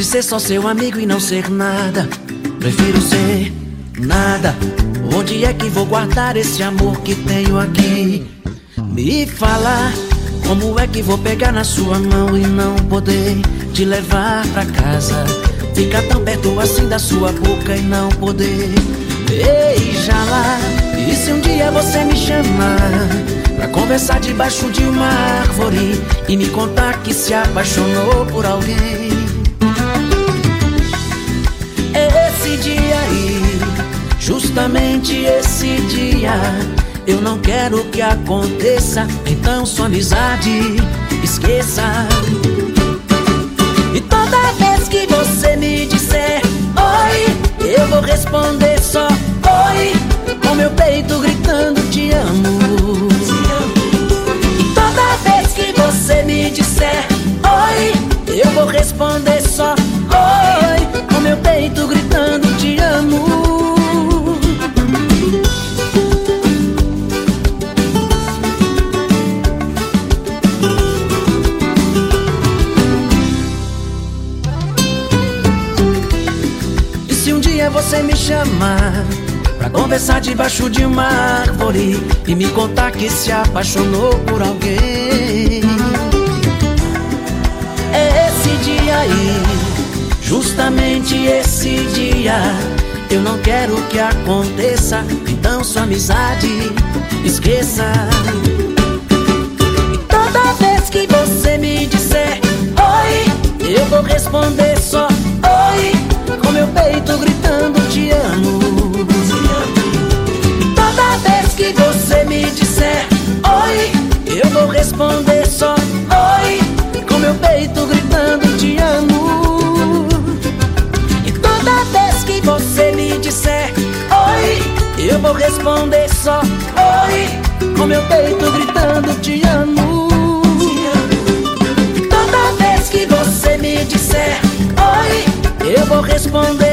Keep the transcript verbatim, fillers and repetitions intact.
Entre ser só seu amigo e não ser nada, prefiro ser nada. Onde é que vou guardar esse amor que tenho aqui? Me fala, como é que vou pegar na sua mão e não poder te levar pra casa? Ficar tão perto assim da sua boca e não poder beijá-la. E se um dia você me chamar pra conversar debaixo de uma árvore e me contar que se apaixonou por alguém, esse dia aí, justamente esse dia, eu não quero que aconteça. Então sua amizade esqueça. E toda vez que você me disser oi, eu vou responder só oi, com meu peito gritando te amo. E toda vez que você me disser oi, eu vou responder só oi, com meu peito gritando te amo. Se um dia você me chamar pra conversar debaixo de uma árvore e me contar que se apaixonou por alguém, é esse dia aí, justamente esse dia, eu não quero que aconteça. Então sua amizade esqueça. E toda vez que você me disser oi, eu vou responder só oi, com meu peito gritando te amo. E toda vez que você me disser oi, eu vou responder só oi, com meu peito gritando te amo. E toda vez que você me disser oi, eu vou responder só oi, com meu peito gritando te amo. E toda vez que você me disser oi, eu vou responder